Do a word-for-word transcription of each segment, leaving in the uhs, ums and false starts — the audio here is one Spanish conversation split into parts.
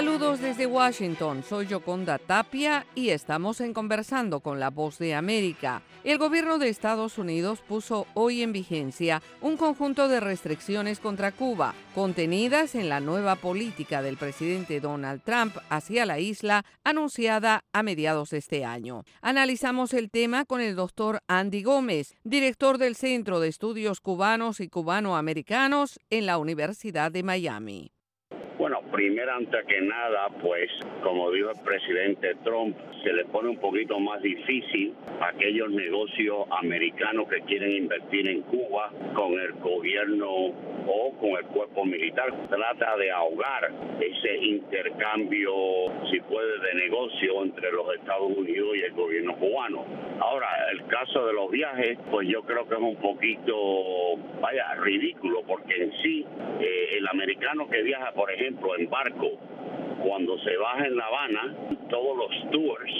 Saludos desde Washington, soy Yoconda Tapia y estamos en Conversando con la Voz de América. El gobierno de Estados Unidos puso hoy en vigencia un conjunto de restricciones contra Cuba, contenidas en la nueva política del presidente Donald Trump hacia la isla, anunciada a mediados de este año. Analizamos el tema con el doctor Andy Gómez, director del Centro de Estudios Cubanos y Cubanoamericanos en la Universidad de Miami. Bueno, primero, antes que nada, pues, como dijo el presidente Trump, se le pone un poquito más difícil a aquellos negocios americanos que quieren invertir en Cuba con el gobierno o con el cuerpo militar. Trata de ahogar ese intercambio, si puede, de negocio entre los Estados Unidos y el gobierno cubano. Ahora, el caso de los viajes, pues yo creo que es un poquito, vaya, ridículo, porque en sí, eh, el americano que viaja, por ejemplo, en barco, cuando se baja en La Habana, todos los tours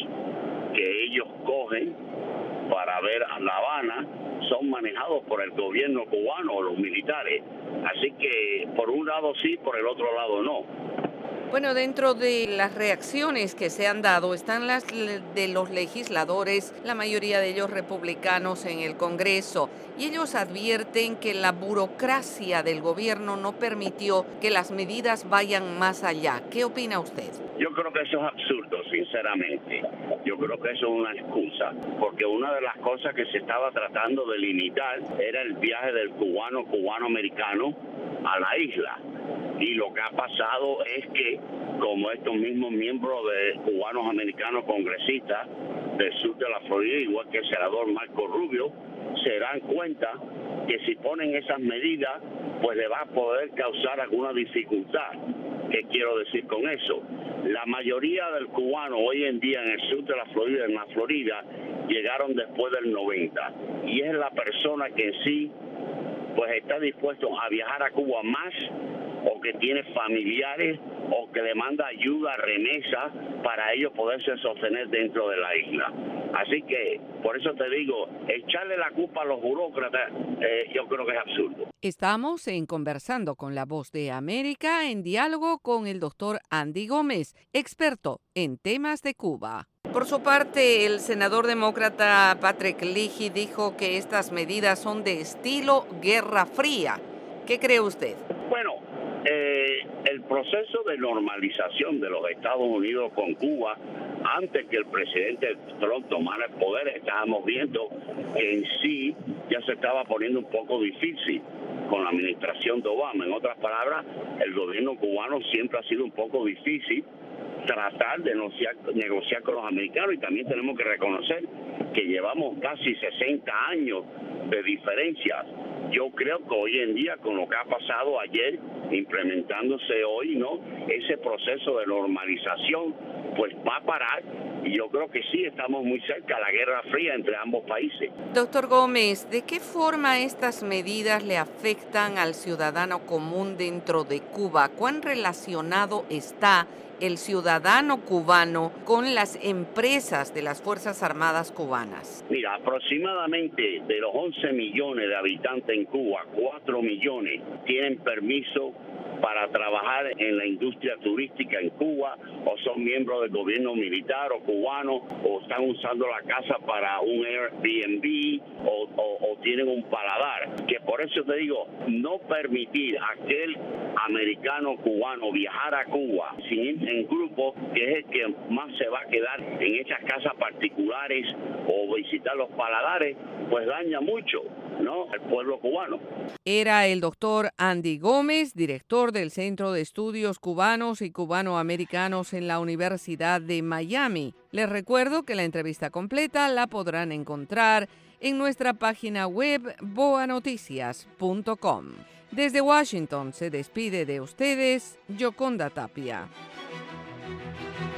que ellos cogen para ver a La Habana son manejados por el gobierno cubano o los militares. Así que por un lado sí, por el otro lado no. Bueno, dentro de las reacciones que se han dado están las de los legisladores, la mayoría de ellos republicanos en el Congreso, y ellos advierten que la burocracia del gobierno no permitió que las medidas vayan más allá. ¿Qué opina usted? Yo creo que eso es absurdo, sinceramente. Yo creo que eso es una excusa, porque una de las cosas que se estaba tratando de limitar era el viaje del cubano, cubano-americano a la isla. Y lo que ha pasado es que, como estos mismos miembros de cubanos americanos congresistas del sur de la Florida, igual que el senador Marco Rubio, se dan cuenta que si ponen esas medidas, pues le va a poder causar alguna dificultad. ¿Qué quiero decir con eso? La mayoría del cubano hoy en día en el sur de la Florida, en la Florida, llegaron después del noventa. Y es la persona que en sí, pues está dispuesto a viajar a Cuba más, o que tiene familiares, o que le manda ayuda, remesa, para ellos poderse sostener dentro de la isla. Así que, por eso te digo, echarle la culpa a los burócratas, eh, yo creo que es absurdo. Estamos en Conversando con la Voz de América, en diálogo con el doctor Andy Gómez, experto en temas de Cuba. Por su parte, el senador demócrata Patrick Leahy dijo que estas medidas son de estilo Guerra Fría. ¿Qué cree usted? Bueno, eh, el proceso de normalización de los Estados Unidos con Cuba, antes que el presidente Trump tomara el poder, estábamos viendo que en sí ya se estaba poniendo un poco difícil con la administración de Obama. En otras palabras, el gobierno cubano siempre ha sido un poco difícil tratar de negociar, negociar con los americanos, y también tenemos que reconocer que llevamos casi sesenta años de diferencias. Yo creo que hoy en día, con lo que ha pasado ayer, implementándose hoy, ¿no?, ese proceso de normalización, pues va a parar, y yo creo que sí estamos muy cerca de la Guerra Fría entre ambos países. Doctor Gómez, ¿de qué forma estas medidas le afectan al ciudadano común dentro de Cuba? ¿Cuán relacionado está el ciudadano cubano con las empresas de las Fuerzas Armadas cubanas? Mira, aproximadamente de los once millones de habitantes en Cuba, cuatro millones tienen permiso para trabajar en la industria turística en Cuba, o son miembros del gobierno militar o cubano, o están usando la casa para un Airbnb, o, o, o tienen un paladar. Que por eso te digo, no permitir a aquel americano cubano viajar a Cuba sin ir en grupo, que es el que más se va a quedar en esas casas particulares o visitar los paladares, pues daña mucho, ¿no?, al pueblo cubano. Era el doctor Andy Gómez, director del Centro de Estudios Cubanos y Cubanoamericanos en la Universidad de Miami. Les recuerdo que la entrevista completa la podrán encontrar en nuestra página web boa noticias punto com. Desde Washington se despide de ustedes Yoconda Tapia.